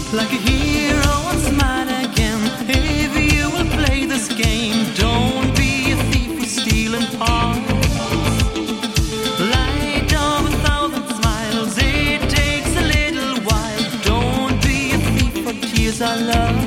Like a hero and smile again. If you will play this game, don't be a thief for stealing hearts. Light up 1,000 smiles, it takes a little while. Don't be a thief for tears I love.